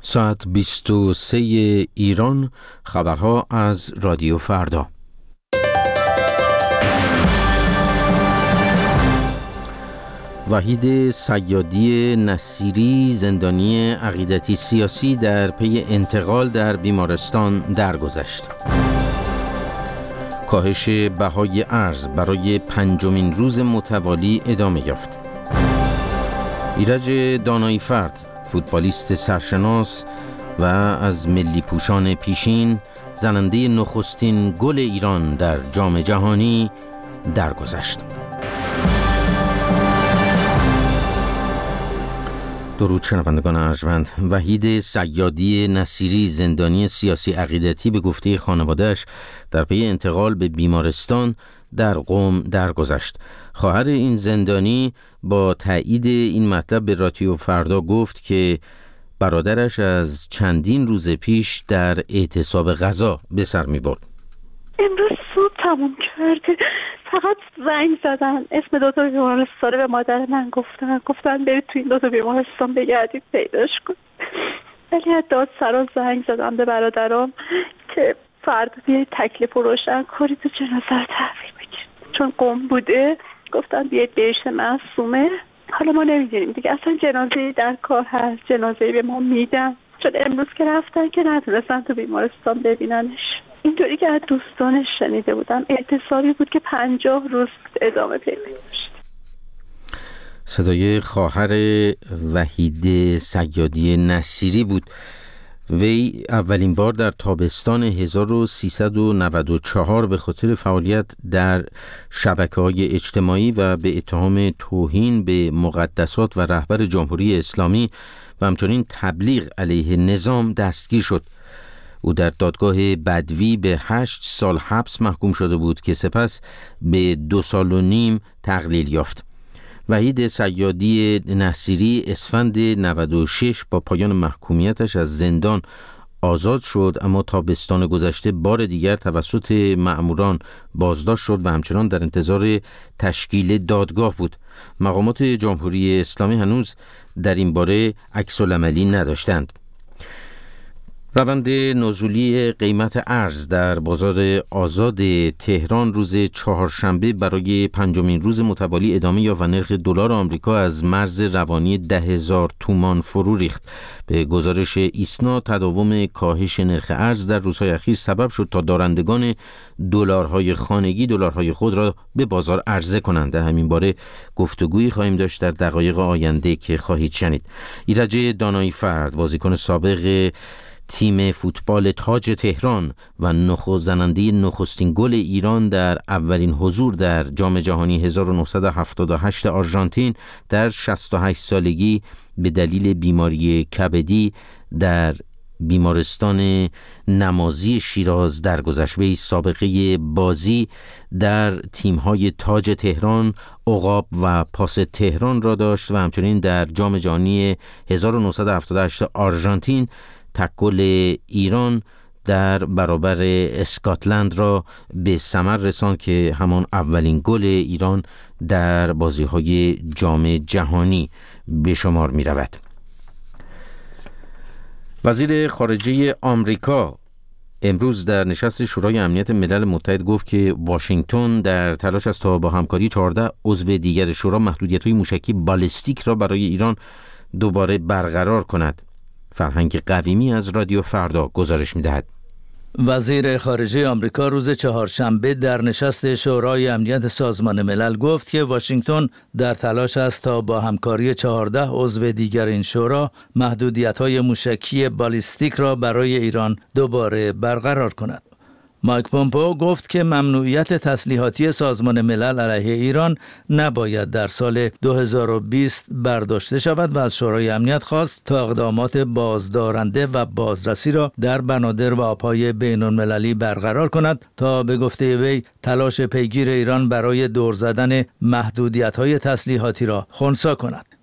ساعت 23 ایران. خبرها از رادیو فردا. وحید صیادی نصیری، زندانی عقیدتی سیاسی، در پی انتقال در بیمارستان درگذشت. کاهش بهای ارز برای 5مین روز متوالی ادامه یافت. ایرج دانایی فرد، فوتبالیست سرشناس و از ملی پوشان پیشین، زننده نخستین گل ایران در جام جهانی درگذشت. درود شنوندگان ارجمند. وحید صیادی نصیری، زندانی سیاسی عقیدتی، به گفته خانواده‌اش در پی انتقال به بیمارستان در قم درگذشت. خواهر این زندانی با تایید این مطلب به رادیو فردا گفت که برادرش از چندین روز پیش در اعتصاب غذا به سر می‌برد. امروز صبح تموم کرده، فقط زنگ زدن، اسم 2 بیمارستان به مادر من گفتن برید تو این 2 بیمارستان بگردید پیداش کن. ولی از دادسرا زنگ زدم به برادرام که فردا بیایید تکلیف رو روشن کنید و جنازه رو تحویل بگیرید، چون قم بوده. گفتن بیایید بهشت معصومه. حالا ما نمیدونیم دیگه اصلا جنازه در کار هست، جنازه به ما میدن، چون امروز که رفتن که نتونستن تو بیمارستان ببیننش. اینطوری که از دوستانش شنیده بودم اعتصابی بود که 50 روز ادامه پیدا داشت. صدای خواهر وحید صیادی نصیری بود. وی اولین بار در تابستان 1394 به خاطر فعالیت در شبکه‌های اجتماعی و به اتهام توهین به مقدسات و رهبر جمهوری اسلامی و همچنین تبلیغ علیه نظام دستگیر شد. او در دادگاه بدوی به 8 سال حبس محکوم شده بود که سپس به 2.5 سال تقلیل یافت. وحید صیادی نصیری اسفند 96 با پایان محکومیتش از زندان آزاد شد، اما تابستان گذشته بار دیگر توسط مأموران بازداشت شد و همچنان در انتظار تشکیل دادگاه بود. مقامات جمهوری اسلامی هنوز در این باره عکس‌العملی نداشتند. روند نزولی قیمت ارز در بازار آزاد تهران روز چهارشنبه برای 5مین روز متوالی ادامه یافت و نرخ دلار آمریکا از مرز روانی 10,000 تومان فرو ریخت. به گزارش ایسنا، تداوم کاهش نرخ ارز در روزهای اخیر سبب شد تا دارندگان دلارهای خانگی دلارهای خود را به بازار عرضه کنند. در همین باره گفتگویی خواهیم داشت در دقایق آینده که خواهید شنید. ایرج دانایی فرد، بازیکن سابق تیم فوتبال تاج تهران و زننده نخستین گل ایران در اولین حضور در جام جهانی 1978 آرژانتین، در 68 سالگی به دلیل بیماری کبدی در بیمارستان نمازی شیراز درگذشت. وی سابقه بازی در تیم‌های تاج تهران، عقاب و پاس تهران را داشت و همچنین در جام جهانی 1978 آرژانتین تکل ایران در برابر اسکاتلند را به ثمر رساند که همان اولین گل ایران در بازی‌های جام جهانی به شمار می رود. وزیر خارجه آمریکا امروز در نشست شورای امنیت ملل متحد گفت که واشنگتن در تلاش است تا با همکاری 14 عضو دیگر شورا محدودیت‌های موشکی بالستیک را برای ایران دوباره برقرار کند. فرهنگ قویمی از رادیو فردا گزارش می‌دهد. وزیر خارجه آمریکا روز چهارشنبه در نشست شورای امنیت سازمان ملل گفت که واشنگتن در تلاش است تا با همکاری 14 عضو دیگر این شورا محدودیت‌های موشکی بالستیک را برای ایران دوباره برقرار کند. مایک پومپئو گفت که ممنوعیت تسلیحاتی سازمان ملل علیه ایران نباید در سال 2020 برداشته شود و از شورای امنیت خواست تا اقدامات بازدارنده و بازرسی را در بنادر و آبهای بین‌المللی برقرار کند تا به گفته وی تلاش پیگیر ایران برای دور زدن محدودیت‌های تسلیحاتی را خنثی کند.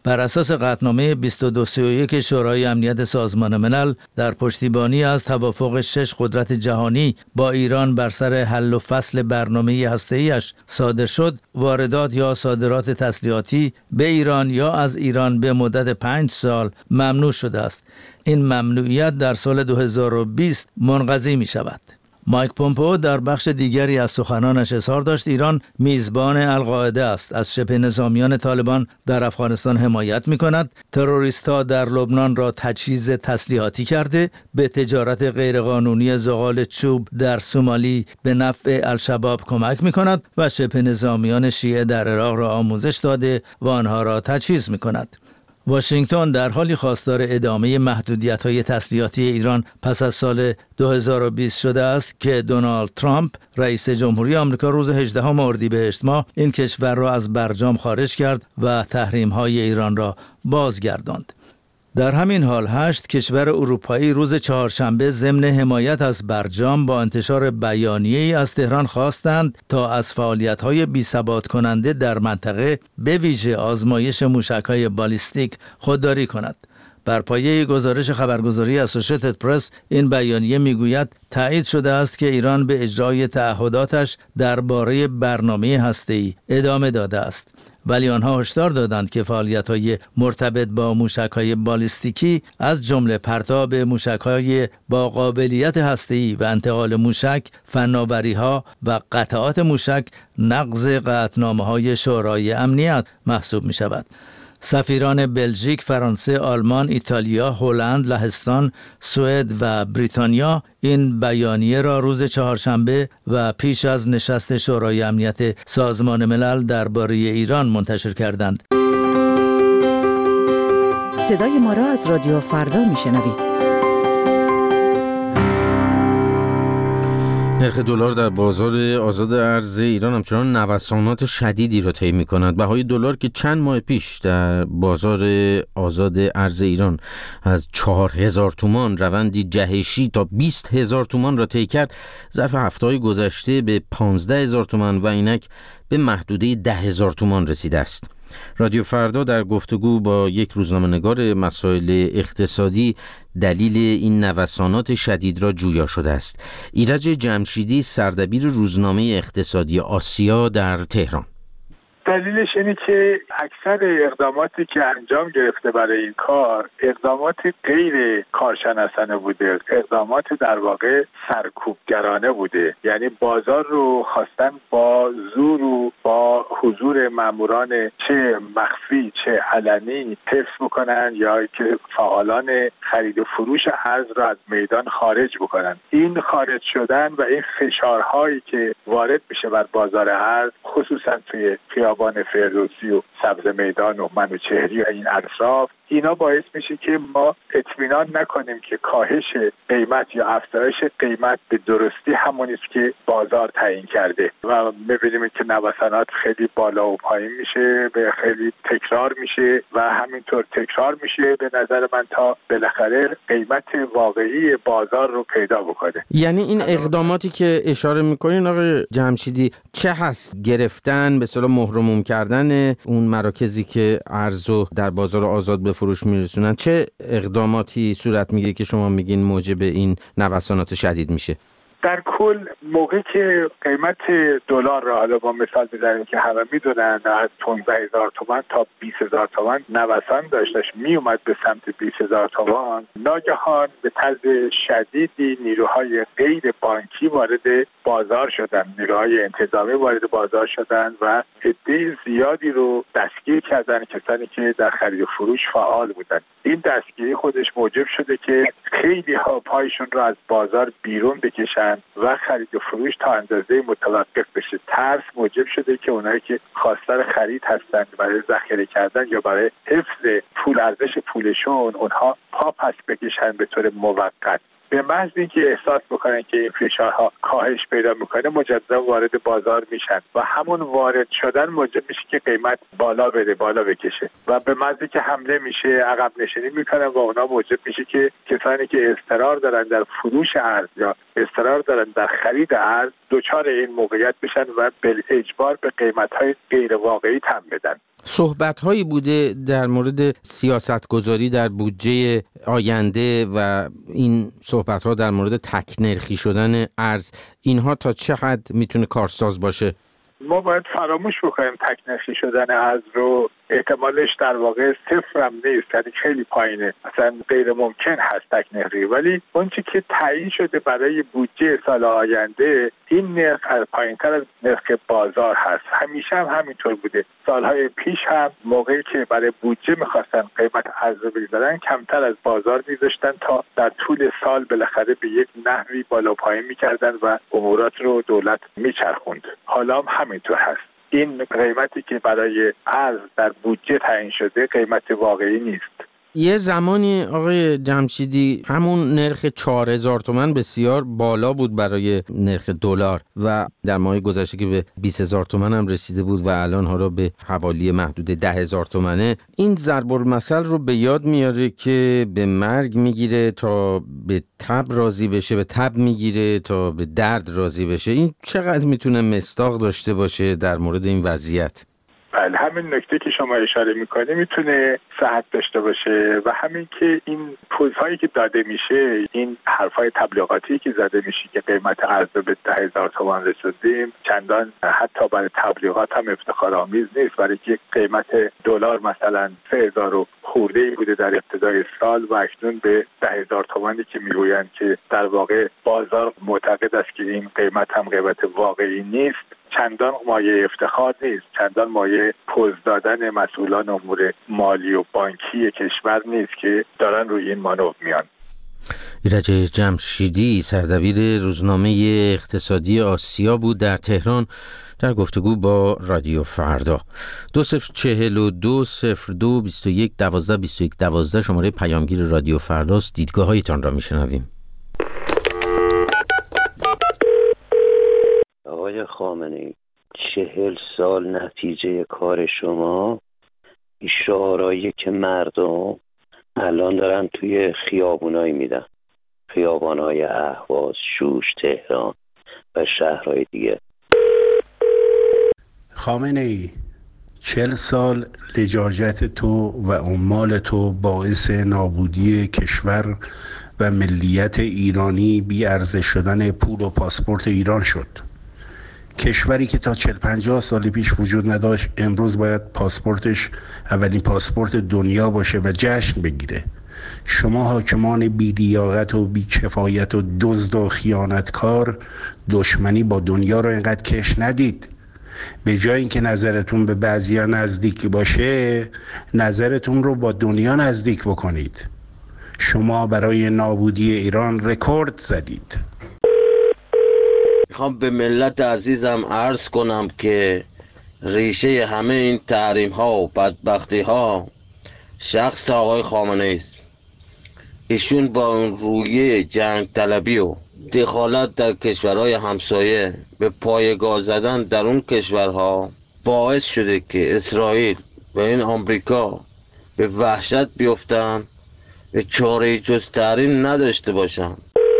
بر اساس قطعنامه 2231 شورای امنیت سازمان ملل در پشتیبانی از توافق 6 قدرت جهانی با ایران بر سر حل و فصل برنامه هسته‌ایش صادر شد، واردات یا صادرات تسلیحاتی به ایران یا از ایران به مدت 5 سال ممنوع شده است. این ممنوعیت در سال 2020 منقضی می شود. مایک پومپئو در بخش دیگری از سخنانش اظهار داشت ایران میزبان القاعده است، از شبه نظامیان طالبان در افغانستان حمایت می کند، تروریست‌ها در لبنان را تجهیز تسلیحاتی کرده، به تجارت غیرقانونی ذغال چوب در سومالی به نفع الشباب کمک می کند و شبه نظامیان شیعه در عراق را آموزش داده و آنها را تجهیز می کند. واشنگتن در حالی خواستار ادامه محدودیت‌های تسلیحاتی ایران پس از سال 2020 شده است که دونالد ترامپ رئیس جمهوری آمریکا روز 18 اردیبهشت ماه این کشور را از برجام خارج کرد و تحریم‌های ایران را بازگرداند. در همین حال 8 کشور اروپایی روز چهارشنبه ضمن حمایت از برجام با انتشار بیانیه‌ای از تهران خواستند تا از فعالیت‌های بی‌ثبات کننده در منطقه به ویژه آزمایش موشک‌های بالیستیک خودداری کند. بر پایه گزارش خبرگزاری اسوسییتد پرس این بیانیه میگوید تایید شده است که ایران به اجرای تعهداتش درباره برنامه هسته‌ای ادامه داده است. ولی آنها هشدار دادند که فعالیت‌های مرتبط با موشک‌های بالیستیکی از جمله پرتاب موشک‌های با قابلیت هسته‌ای و انتقال موشک، فناوری‌ها و قطعات موشک نقض قطعنامه‌های شورای امنیت محسوب می‌شود. سفیران بلژیک، فرانسه، آلمان، ایتالیا، هلند، لهستان، سوئد و بریتانیا این بیانیه را روز چهارشنبه و پیش از نشست شورای امنیت سازمان ملل درباره ایران منتشر کردند. صدای ما را از رادیو فردا میشنوید. نرخ دلار در بازار آزاد ارز ایران همچنان نوسانات شدیدی را طی می‌کند. بهای دلار که چند ماه پیش در بازار آزاد ارز ایران از 4000 تومان روندی جهشی تا 20000 تومان را طی کرد، ظرف هفته‌های گذشته به 15000 تومان و اینک به محدوده 10000 تومان رسیده است. رادیو فردا در گفتگو با یک روزنامه‌نگار مسائل اقتصادی دلیل این نوسانات شدید را جویا شده است. ایرج جمشیدی، سردبیر روزنامه اقتصادی آسیا در تهران: دلیلش اینه که اکثر اقداماتی که انجام گرفته برای این کار اقدامات غیر کارشناسانه بوده، اقدامات در واقع سرکوبگرانه بوده. یعنی بازار رو خواستن با زور و با حضور ماموران چه مخفی چه علنی حفظ بکنن یا که فعالان خرید و فروش ارز را از میدان خارج بکنن. این خارج شدن و این فشارهایی که وارد میشه بر بازار ارز، خصوصا توی خیابان فردوسی و سبز میدان و منوچهری و این اطراف، اینا باعث میشه که ما اطمینان نکنیم که کاهش قیمت یا افزایش قیمت به درستی همونی است که بازار تعیین کرده و می‌بینیم که نوسانات خیلی بالا و پایین میشه، به خیلی تکرار میشه و همینطور تکرار میشه به نظر من تا بالاخره قیمت واقعی بازار رو پیدا بکنه. یعنی این اقداماتی که اشاره میکنین آقای جمشیدی چه هست؟ گرفتن به اصطلاح مهرموم کردن اون مراکزی که ارزو در بازار آزاد به فروش میرسونن، چه اقداماتی صورت میگیره که شما میگین موجب این نوسانات شدید میشه؟ در کل موقعی که قیمت دلار را حالا با مثال بزنیم که همه میدونن از 15000 تومان تا 20000 تومان نوسان داشتش می اومد به سمت 20000 تومان، ناگهان به طرز شدیدی نیروهای غیر بانکی وارد بازار شدن، نیروهای انتظامی وارد بازار شدن و عده زیادی رو دستگیر کردن، کسانی که در خرید و فروش فعال بودن. این دستگیری خودش موجب شده که خیلی ها پایشون رو از بازار بیرون بکشن و خرید و فروش تا اندازه متوقف بشه. ترس موجب شده که اونایی که خواستار خرید هستند برای ذخیره کردن یا برای حفظ پول، ارزش پولشون، اونها پا پس بکشن به طور موقت. به محض اینکه احساس بکنن که این فشارها کاهش پیدا میکنه مجددا وارد بازار میشن و همون وارد شدن موجب میشه که قیمت بالا بره، بالا بکشه و به محض اینکه حمله میشه عقب نشینی میکنن و اونا موجب میشه که کسانی که اصرار دارن در فروش ارز یا اصرار دارن در خرید ارز دچار این موقعیت بشن و بالاجبار به قیمت‌های غیر واقعی تن بدن. صحبت‌هایی بوده در مورد سیاست‌گذاری در بودجه آینده و این صحبت‌ها در مورد تک‌نرخی شدن ارز، اینها تا چه حد میتونه کارساز باشه؟ ما باید فراموش بکنیم تک‌نرخی شدن ارز رو، احتمالش در واقع صفر هم نیست، یعنی خیلی پایینه، اصلا غیر ممکن هست تک‌نرخی. ولی اون چیزی که تعیین شده برای بودجه سال آینده، این نرخ پایین‌تر از نرخ بازار هست. همیشه هم همینطور بوده. سالهای پیش هم موقعی که برای بودجه می‌خواستن قیمت ارز رو بگذارن، کمتر از بازار می‌ذاشتن تا در طول سال بالاخره به یک نحوی بالا پایین می‌کردن و امورات رو دولت می‌چرخوند. حالا هم همینطور هست. این قیمتی که برای ارز در بودجه تعیین شده قیمت واقعی نیست. یه زمانی آقای جمشیدی همون نرخ 4000 تومان بسیار بالا بود برای نرخ دلار و در ماه گذشته که به 20000 تومان هم رسیده بود و الان ها رو به حوالی محدود 10000 تومانه. این ضرب المثل رو به یاد میاره که به مرگ میگیره تا به تب راضی بشه، به تب میگیره تا به درد راضی بشه. این چقدر میتونه مصداق داشته باشه در مورد این وضعیت؟ بله، همین نکته که شما اشاره میکنی میتونه صحت داشته باشه و همین که این پوزهایی که داده میشه، این حرفای تبلیغاتی که زده میشه که قیمت ارز به 10000 تومان رسیدیم، چندان حتی برای تبلیغات هم افتخارآمیز نیست، برای که قیمت دلار مثلا 3000 خورده‌ای بوده در ابتدای سال و اکنون به 10000 تومانی که میگویند که در واقع بازار معتقد است که این قیمت هم قیمت واقعی نیست، چندان مایه افتخار نیست، چندان مایه پوز دادن مسئولان امور مالی و بانکی کشور نیست که دارن روی این مانور میان. ایرج جمشیدی، سردبیر روزنامه اقتصادی آسیا بود در تهران در گفتگو با رادیو فردا. 2042 02 21 12 21 12 شماره پیامگیر رادیو فرداست. دیدگاه هایتان را میشنویم. آقای خامنه‌ای، 40 سال نتیجه کار شما این شعارهایی که مردم الان دارن توی خیابونایی میدن، خیابانهای اهواز، شوش، تهران و شهرهای دیگه. خامنه‌ای، 40 سال لجاجت تو و عمال تو باعث نابودی کشور و ملیت ایرانی بی ارزش شدن پول و پاسپورت ایران شد. کشوری که تا 40-50 سال پیش وجود نداشت امروز باید پاسپورتش اولین پاسپورت دنیا باشه و جشن بگیره. شما حاکمان بی‌لیاقت و بی‌کفایت و دزد و خیانتکار دشمنی با دنیا رو اینقدر کش ندید. به جای اینکه نظرتون به بعضیا نزدیک باشه، نظرتون رو با دنیا نزدیک بکنید. شما برای نابودی ایران رکورد زدید. میخوام به ملت عزیزم عرض کنم که ریشه همه این تحریم ها و بدبختی ها شخص آقای خامنه‌ای است. ایشون با اون رویه جنگ طلبی و دخالت در کشورهای همسایه به پایگاه زدن در اون کشورها باعث شده که اسرائیل و این آمریکا به وحشت بیفتن، به چاره‌ای جز تحریم نداشته باشن.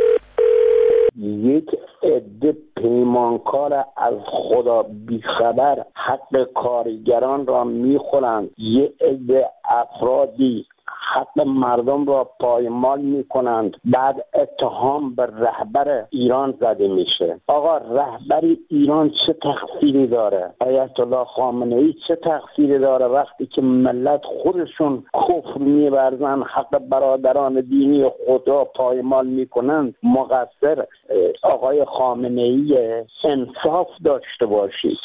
یک عده پیمانکار از خدا بیخبر حق کارگران را میخورند، یک عده افرادی حق مردم را پایمال میکنند، بعد اتهام به رهبر ایران زده میشه. آقا رهبر ایران چه تقصیری داره؟ آیت الله خامنه‌ای چه تقصیری داره وقتی که ملت خودشون کفر میورزن، حق برادران دینی خود را پایمال میکنند؟ مقصر آقای خامنه‌ای. انصاف داشته باشید.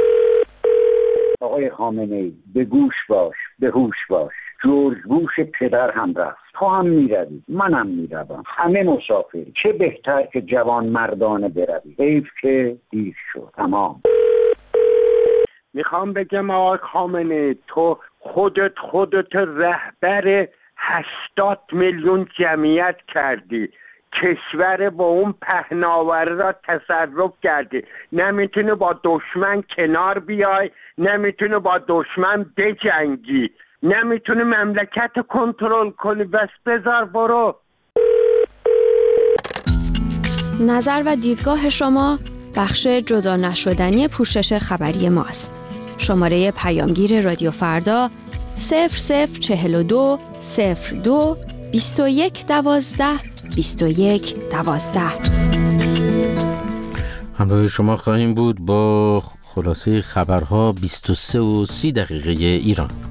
آقای خامنه‌ای، به گوش باش، به هوش باش. جورج بوش پدر هم رفت، تو هم میروی، منم میروم، همه مسافری. چه بهتر که جوان مردانه بروی. حیف که دیر شد. تمام. میخوام بگم آقای خامنه‌ای، تو خودت رهبر 80 میلیون جمعیت کردی، کشور با اون پهناوره را تصرف کردی، نمیتونی با دشمن کنار بیای، نمیتونی با دشمن بجنگی، نمیتونی مملکت کنترل کنی، بس بذار برو. نظر و دیدگاه شما بخش جدا نشدنی پوشش خبری ماست. شماره پیامگیر رادیو فردا 0042 02 21 12 21 12. همراه شما خواهیم بود با خلاصه خبرها 23:30 ایران.